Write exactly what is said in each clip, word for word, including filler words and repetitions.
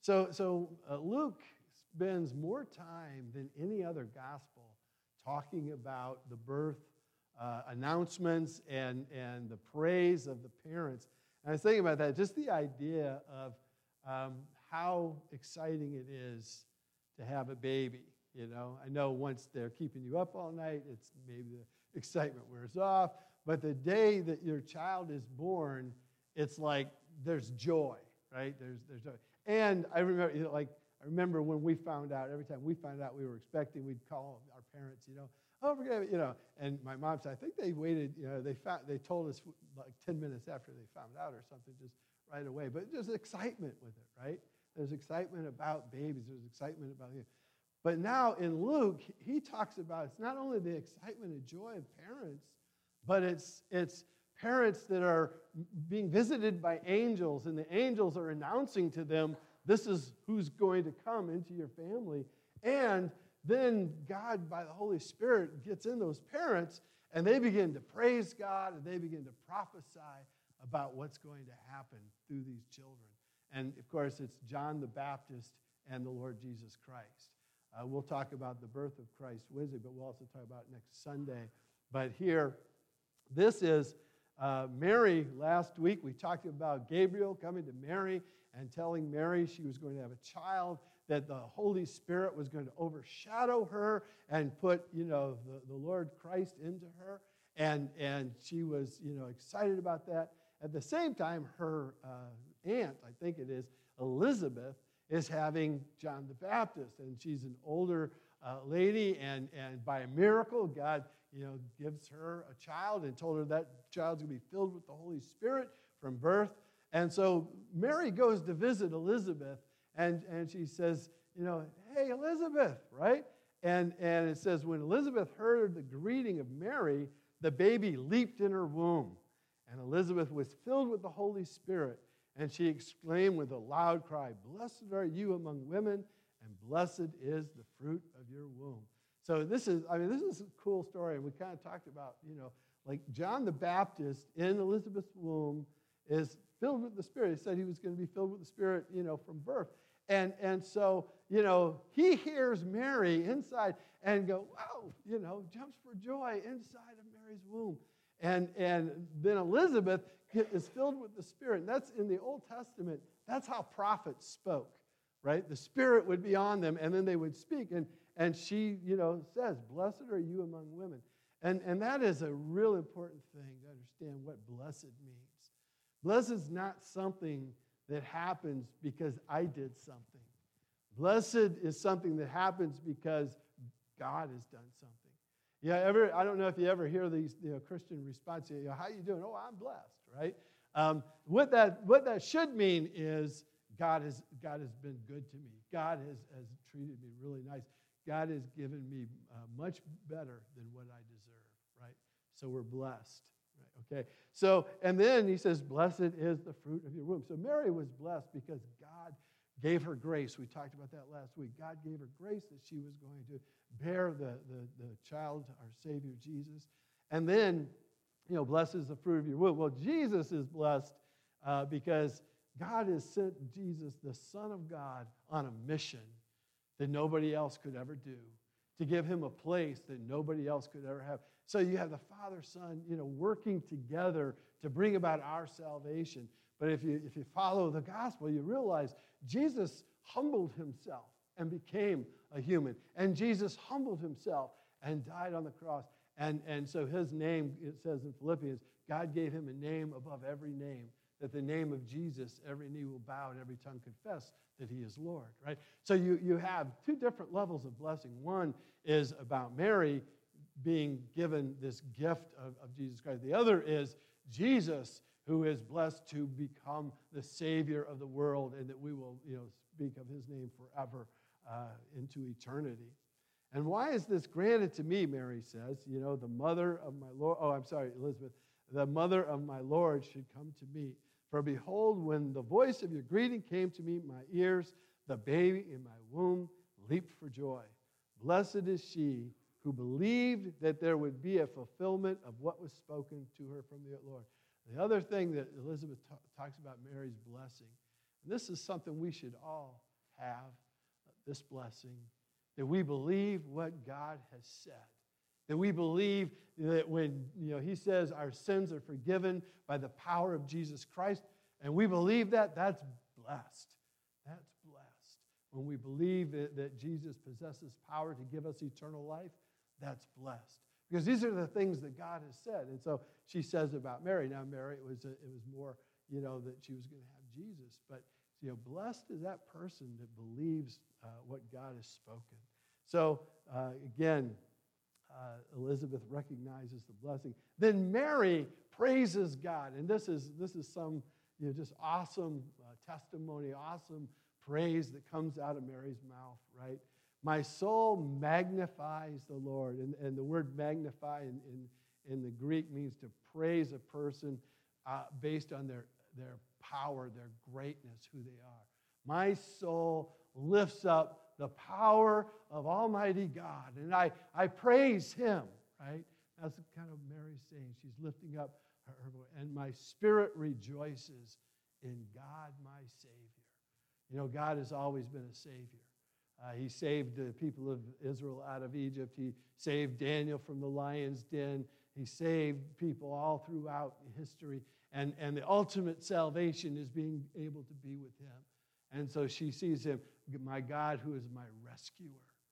So, so uh, Luke spends more time than any other gospel talking about the birth uh, announcements and, and the praise of the parents. And I was thinking about that, just the idea of um, how exciting it is to have a baby. You know, I know once they're keeping you up all night, it's maybe the excitement wears off. But the day that your child is born, it's like there's joy, right? There's there's joy. And I remember, you know, like I remember when we found out. Every time we found out we were expecting, we'd call our parents. You know, oh, forget it, you know. And my mom said, I think they waited. You know, they found they told us like ten minutes after they found out or something, just right away. But there's excitement with it, right? There's excitement about babies. There's excitement about you. But now in Luke, he talks about it's not only the excitement and joy of parents, but it's it's parents that are being visited by angels, and the angels are announcing to them, this is who's going to come into your family. And then God, by the Holy Spirit, gets in those parents, and they begin to praise God, and they begin to prophesy about what's going to happen through these children. And, of course, it's John the Baptist and the Lord Jesus Christ. Uh, we'll talk about the birth of Christ Wednesday, but we'll also talk about it next Sunday. But here, this is uh, Mary. Last week, we talked about Gabriel coming to Mary and telling Mary she was going to have a child, that the Holy Spirit was going to overshadow her and put, you know, the, the Lord Christ into her. And, and she was, you know, excited about that. At the same time, her uh, aunt, I think it is, Elizabeth, is having John the Baptist. And she's an older uh, lady, and, and by a miracle, God, you know, gives her a child and told her that child's going to be filled with the Holy Spirit from birth. And so Mary goes to visit Elizabeth, and, and she says, you know, hey, Elizabeth, right? And, and it says, when Elizabeth heard the greeting of Mary, the baby leaped in her womb. And Elizabeth was filled with the Holy Spirit, and she exclaimed with a loud cry, blessed are you among women, and blessed is the fruit of your womb. So this is, I mean, this is a cool story, and we kind of talked about, you know, like John the Baptist in Elizabeth's womb is filled with the Spirit. He said he was going to be filled with the Spirit, you know, from birth. And, and so, you know, he hears Mary inside and go, wow, you know, jumps for joy inside of Mary's womb. And, and then Elizabeth is filled with the Spirit. And that's in the Old Testament. That's how prophets spoke, right? The Spirit would be on them, and then they would speak. And, and she, you know, says, blessed are you among women. And, and that is a real important thing to understand what blessed means. Blessed is not something that happens because I did something. Blessed is something that happens because God has done something. Yeah, ever, I don't know if you ever hear these, you know, Christian responses. You know, how you doing? Oh, I'm blessed, right? Um, what that what that should mean is God has God has been good to me. God has, has treated me really nice. God has given me uh, much better than what I deserve, right? So we're blessed, right? Okay. So and then he says, "Blessed is the fruit of your womb." So Mary was blessed because God gave her grace. We talked about that last week. God gave her grace that she was going to bear the, the, the child, our Savior, Jesus. And then, you know, blessed is the fruit of your womb. Well, Jesus is blessed uh, because God has sent Jesus, the Son of God, on a mission that nobody else could ever do, to give him a place that nobody else could ever have. So you have the Father, Son, you know, working together to bring about our salvation. But if you if you follow the gospel, you realize Jesus humbled himself and became a human. And Jesus humbled himself and died on the cross. And, and so his name, it says in Philippians, God gave him a name above every name, that the name of Jesus, every knee will bow and every tongue confess that he is Lord, right? So you, you have two different levels of blessing. One is about Mary being given this gift of, of Jesus Christ. The other is Jesus, who is blessed to become the Savior of the world, and that we will, you know, speak of his name forever uh, into eternity. And why is this granted to me, Mary says, you know, the mother of my Lord, oh, I'm sorry, Elizabeth, the mother of my Lord should come to me. For behold, when the voice of your greeting came to me, my ears, the baby in my womb leaped for joy. Blessed is she who believed that there would be a fulfillment of what was spoken to her from the Lord. The other thing that Elizabeth t- talks about Mary's blessing, and this is something we should all have this blessing, that we believe what God has said, that we believe that when you know he says our sins are forgiven by the power of Jesus Christ, and we believe that, that's blessed. That's blessed. When we believe that, that Jesus possesses power to give us eternal life, that's blessed. Because these are the things that God has said. And so she says about Mary. Now, Mary, it was, a, it was more, you know, that she was going to have Jesus. But, you know, blessed is that person that believes uh, what God has spoken. So, uh, again, uh, Elizabeth recognizes the blessing. Then Mary praises God. And this is, this is some, you know, just awesome uh, testimony, awesome praise that comes out of Mary's mouth, right? My soul magnifies the Lord. And, and the word magnify in, in, in the Greek means to praise a person uh, based on their, their power, their greatness, who they are. My soul lifts up the power of Almighty God, and I, I praise Him, right? That's kind of Mary's saying. She's lifting up her, her voice. And my spirit rejoices in God, my Savior. You know, God has always been a Savior. Uh, he saved the people of Israel out of Egypt. He saved Daniel from the lion's den. He saved people all throughout history. And, and the ultimate salvation is being able to be with Him. And so she sees Him, my God, who is my rescuer.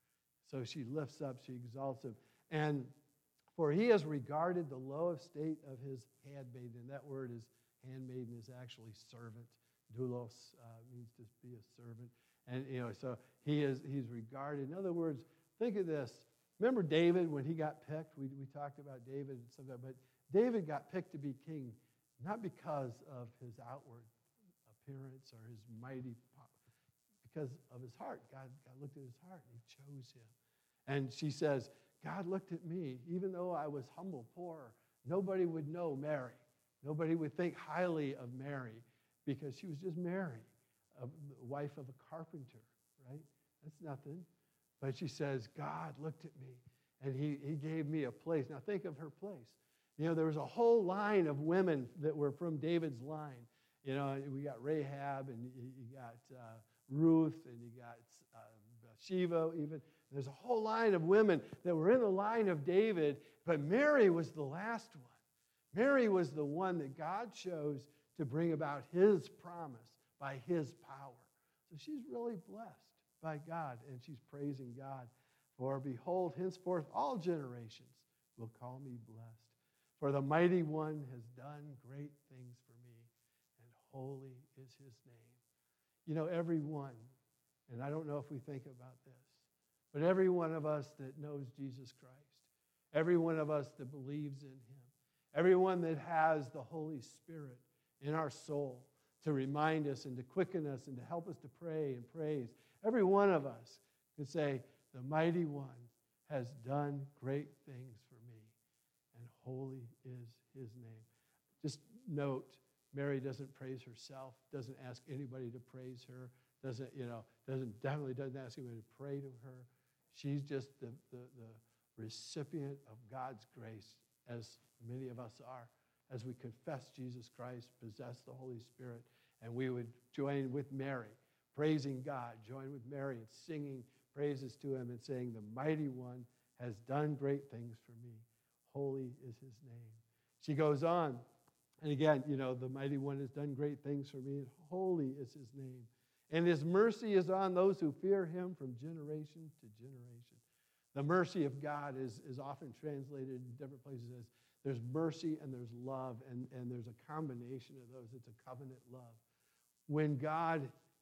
So she lifts up, she exalts Him. And for He has regarded the low estate of His handmaiden. And that word is handmaiden is actually servant. Doulos uh, means to be a servant. And, you know, so he is, he's regarded. In other words, think of this. Remember David when he got picked? We, we talked about David and some of that, but David got picked to be king, not because of his outward appearance or his mighty power, because of his heart. God, God looked at his heart and He chose him. And she says, God looked at me, even though I was humble, poor. Nobody would know Mary. Nobody would think highly of Mary because she was just Mary, a wife of a carpenter, right? That's nothing. But she says, God looked at me, and he, he gave me a place. Now think of her place. You know, there was a whole line of women that were from David's line. You know, we got Rahab, and you, you got uh, Ruth, and you got uh, Bathsheba even. There's a whole line of women that were in the line of David, but Mary was the last one. Mary was the one that God chose to bring about His promise by His power. So she's really blessed by God, and she's praising God. For behold, henceforth all generations will call me blessed. For the Mighty One has done great things for me, and holy is His name. You know, every one, and I don't know if we think about this, but every one of us that knows Jesus Christ, every one of us that believes in Him, everyone that has the Holy Spirit in our soul to remind us and to quicken us and to help us to pray and praise, every one of us can say, the Mighty One has done great things for me, and holy is His name. Just note, Mary doesn't praise herself, doesn't ask anybody to praise her, doesn't, you know, doesn't definitely doesn't ask anybody to pray to her. She's just the, the, the recipient of God's grace, as many of us are, as we confess Jesus Christ, possess the Holy Spirit, and we would join with Mary, praising God, join with Mary and singing praises to Him and saying, the Mighty One has done great things for me. Holy is His name. She goes on, and again, you know, the Mighty One has done great things for me, and holy is His name. And His mercy is on those who fear Him from generation to generation. The mercy of God is, is often translated in different places as there's mercy and there's love, and, and there's a combination of those. It's a covenant love. When God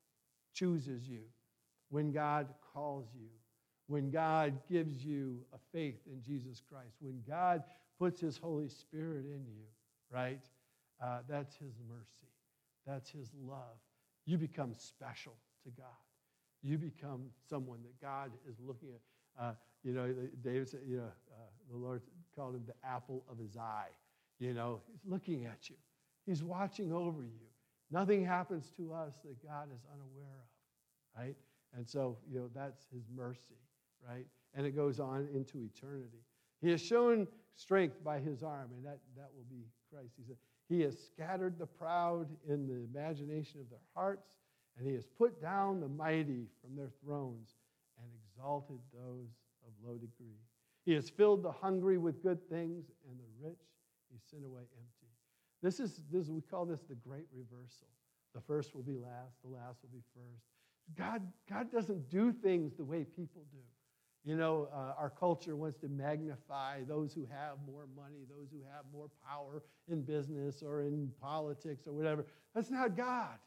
chooses you, when God calls you, when God gives you a faith in Jesus Christ, when God puts His Holy Spirit in you, right? Uh, that's His mercy. That's His love. You become special to God. You become someone that God is looking at. Uh, you know, David said, you know, uh, the Lord called Him the apple of His eye. You know, He's looking at you. He's watching over you. Nothing happens to us that God is unaware of, right? And so, you know, that's His mercy, right? And it goes on into eternity. He has shown strength by His arm, and that, that will be Christ. He said, He has scattered the proud in the imagination of their hearts, And he has put down the mighty from their thrones and exalted those of low degree. He has filled the hungry with good things, and the rich he sent away empty. This is, this, we call this the great reversal. The first will be last, the last will be first. God, God doesn't do things the way people do. You know, uh, our culture wants to magnify those who have more money, those who have more power in business or in politics or whatever. That's not God.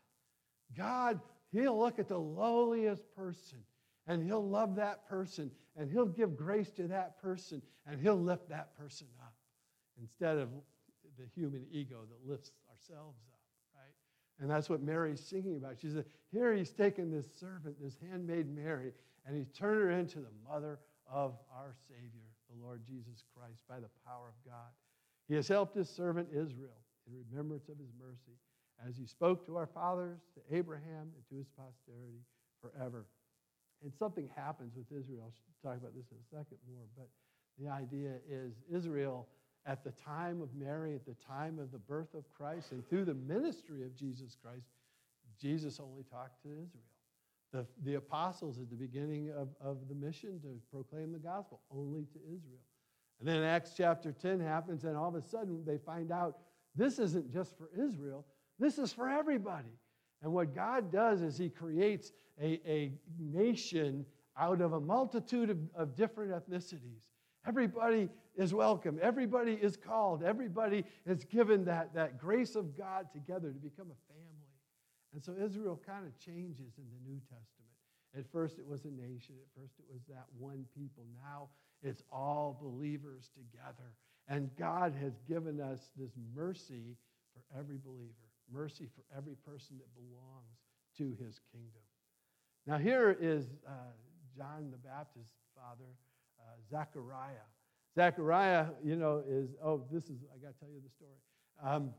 God, he'll look at the lowliest person, and he'll love that person, and he'll give grace to that person, and he'll lift that person up instead of the human ego that lifts ourselves up, right? And that's what Mary's singing about. She said, here he's taken this servant, this handmaid Mary, and he's turned her into the mother of our Savior, the Lord Jesus Christ, by the power of God. He has helped his servant Israel in remembrance of his mercy, as he spoke to our fathers, to Abraham, and to his posterity forever. And something happens with Israel. I'll talk about this in a second more, but the idea is Israel, at the time of Mary, at the time of the birth of Christ, and through the ministry of Jesus Christ, Jesus only talked to Israel. The, the apostles at the beginning of, of the mission to proclaim the gospel, only to Israel. And then Acts chapter ten happens, and all of a sudden they find out this isn't just for Israel, this is for everybody. And what God does is he creates a, a nation out of a multitude of, of different ethnicities. Everybody is welcome. Everybody is called. Everybody is given that, that grace of God together to become a family. And so Israel kind of changes in the New Testament. At first it was a nation. At first it was that one people. Now it's all believers together. And God has given us this mercy for every believer. Mercy for every person that belongs to his kingdom. Now here is uh, John the Baptist's father, uh, Zechariah. Zechariah, you know, is, oh, this is, I got to tell you the story. Um,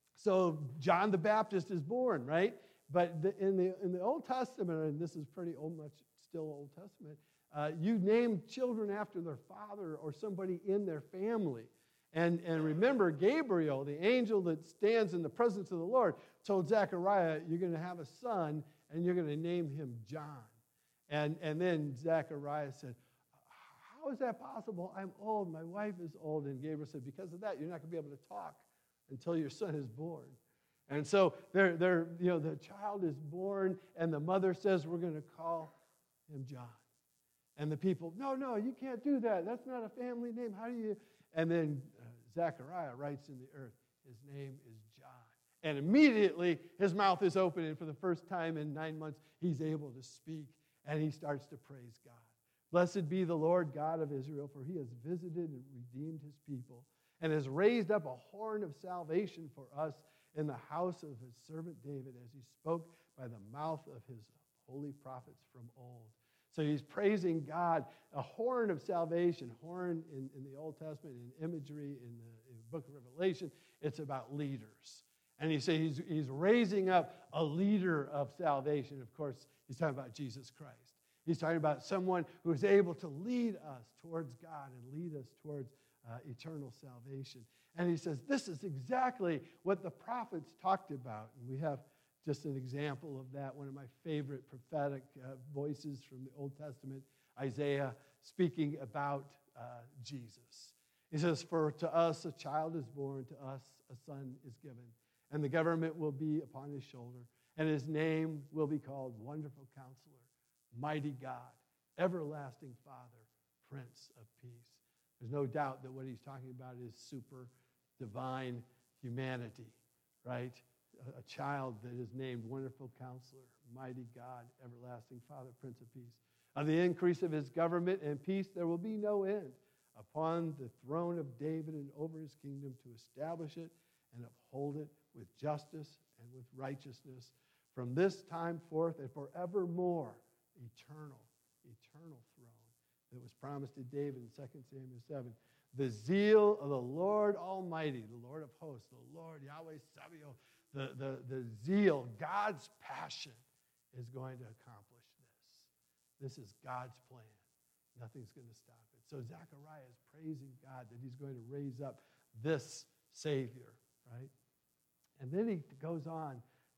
so John the Baptist is born, right? But the, in, the, in the Old Testament, and this is pretty old, much still Old Testament, uh, you name children after their father or somebody in their family. And, and remember, Gabriel, the angel that stands in the presence of the Lord, told Zechariah, you're going to have a son, and you're going to name him John. And, and then Zechariah said, how is that possible? I'm old. My wife is old. And Gabriel said, because of that, you're not going to be able to talk until your son is born. And so they're, they're, you know, the child is born, and the mother says, we're going to call him John. And the people, no, no, you can't do that. That's not a family name. How do you? And then uh, Zechariah writes in the earth, his name is John. And immediately his mouth is open, and for the first time in nine months, he's able to speak, and he starts to praise God. Blessed be the Lord God of Israel, for he has visited and redeemed his people, and has raised up a horn of salvation for us in the house of his servant David, as he spoke by the mouth of his holy prophets from old. So he's praising God, a horn of salvation. Horn in, in the Old Testament, in imagery, in the, in the book of Revelation, it's about leaders. And he says he's, he's raising up a leader of salvation. Of course, he's talking about Jesus Christ. He's talking about someone who is able to lead us towards God and lead us towards uh, eternal salvation. And he says this is exactly what the prophets talked about. And we have just an example of that, one of my favorite prophetic uh, voices from the Old Testament, Isaiah, speaking about uh, Jesus. He says, for to us a child is born, to us a son is given, and the government will be upon his shoulder, and his name will be called Wonderful Counselor, Mighty God, Everlasting Father, Prince of Peace. There's no doubt that what he's talking about is super divine humanity, right? A child that is named Wonderful Counselor, Mighty God, Everlasting Father, Prince of Peace. Of the increase of his government and peace there will be no end upon the throne of David and over his kingdom, to establish it and uphold it with justice and with righteousness from this time forth and forevermore. Eternal, eternal throne that was promised to David in Second Samuel seven. The zeal of the Lord Almighty, the Lord of hosts, the Lord Yahweh Sabaoth, The, the, the zeal, God's passion is going to accomplish this. This is God's plan. Nothing's going to stop it. So Zechariah is praising God that he's going to raise up this Savior, right? And then he goes on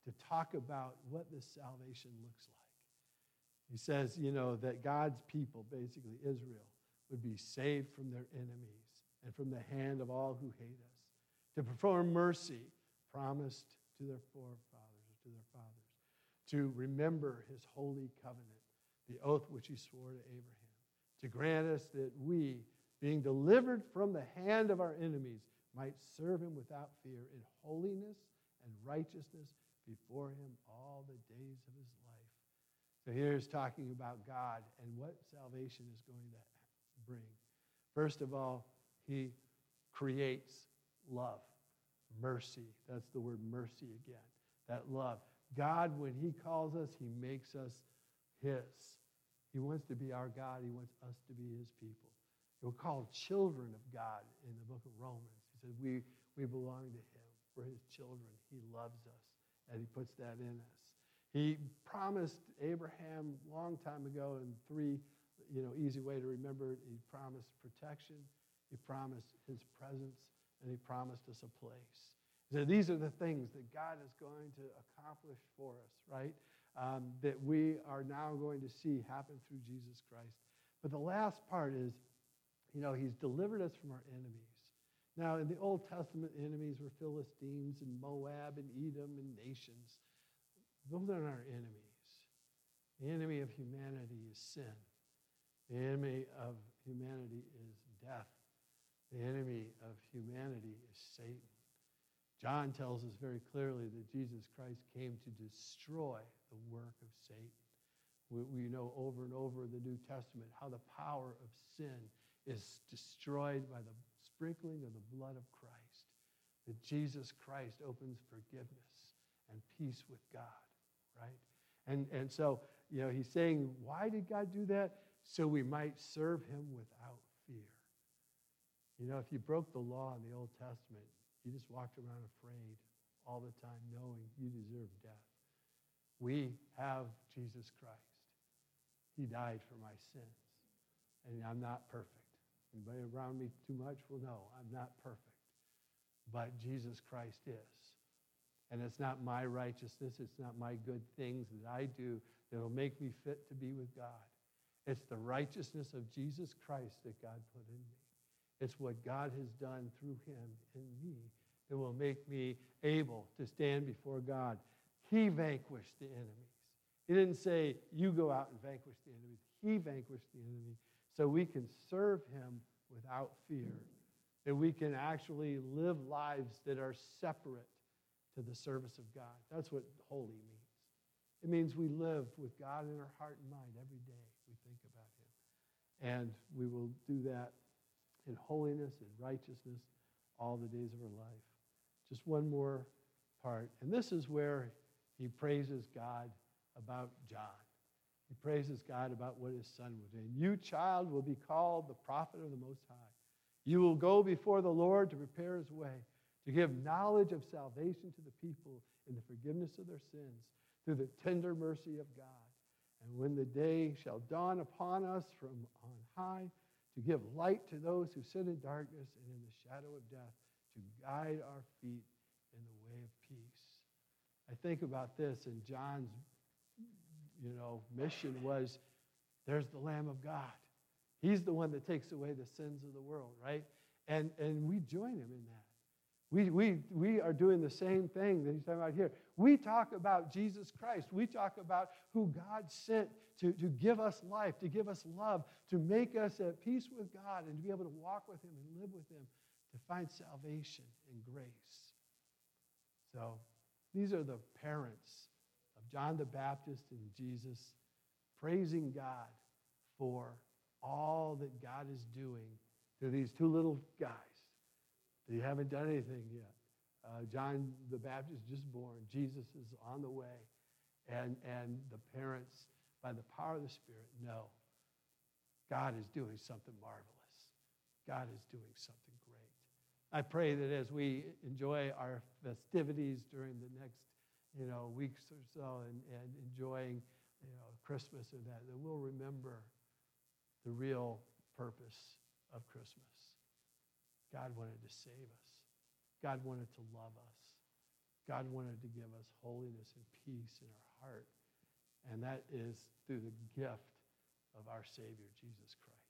to talk about what this salvation looks like. He says, you know, that God's people, basically Israel, would be saved from their enemies and from the hand of all who hate us, to perform mercy promised to their forefathers, or to their fathers, to remember his holy covenant, the oath which he swore to Abraham, to grant us that we, being delivered from the hand of our enemies, might serve him without fear in holiness and righteousness before him all the days of his life. So here's talking about God and what salvation is going to bring. First of all, he creates love, mercy. That's the word mercy again, that love. God, when he calls us, he makes us his. He wants to be our God. He wants us to be his people. We're called children of God in the book of Romans. He says we, we belong to him. We're his children. He loves us, and he puts that in us. He promised Abraham a long time ago in three, you know, easy way to remember it. He promised protection, he promised his presence, and he promised us a place. So these are the things that God is going to accomplish for us, right? Um, that we are now going to see happen through Jesus Christ. But the last part is, you know, he's delivered us from our enemies. Now, in the Old Testament, enemies were Philistines and Moab and Edom and nations. Those aren't our enemies. The enemy of humanity is sin. The enemy of humanity is death. The enemy of humanity is Satan. John tells us very clearly that Jesus Christ came to destroy the work of Satan. We, we know over and over in the New Testament how the power of sin is destroyed by the sprinkling of the blood of Christ. That Jesus Christ opens forgiveness and peace with God, right? And, and so, you know, he's saying, why did God do that? So we might serve him without fear. You know, if you broke the law in the Old Testament, you just walked around afraid all the time, knowing you deserve death. We have Jesus Christ. He died for my sins. And I'm not perfect. Anybody around me too much will know I'm not perfect. But Jesus Christ is. And it's not my righteousness, it's not my good things that I do that will make me fit to be with God. It's the righteousness of Jesus Christ that God put in me. It's what God has done through him in me that will make me able to stand before God. He vanquished the enemies. He didn't say, you go out and vanquish the enemies. He vanquished the enemy so we can serve him without fear, that we can actually live lives that are separate to the service of God. That's what holy means. It means we live with God in our heart and mind every day we think about him. And we will do that in holiness and righteousness all the days of our life. Just one more part. And this is where he praises God about John. He praises God about what his son was doing. You, child, will be called the prophet of the Most High. You will go before the Lord to prepare his way, to give knowledge of salvation to the people in the forgiveness of their sins through the tender mercy of God. And when the day shall dawn upon us from on high, to give light to those who sit in darkness and in the shadow of death, to guide our feet in the way of peace. I think about this, and John's, you know, mission was, there's the Lamb of God. He's the one that takes away the sins of the world, right? And, and we join him in that. We, we, we are doing the same thing that he's talking about here. We talk about Jesus Christ. We talk about who God sent to, to give us life, to give us love, to make us at peace with God, and to be able to walk with him and live with him, to find salvation and grace. So these are the parents of John the Baptist and Jesus praising God for all that God is doing through these two little guys. They haven't done anything yet. Uh, John the Baptist just born. Jesus is on the way. And, and the parents, by the power of the Spirit, know God is doing something marvelous. God is doing something great. I pray that as we enjoy our festivities during the next, you know, weeks or so, and, and enjoying, you know, Christmas or that, that we'll remember the real purpose of Christmas. God wanted to save us. God wanted to love us. God wanted to give us holiness and peace in our heart. And that is through the gift of our Savior, Jesus Christ.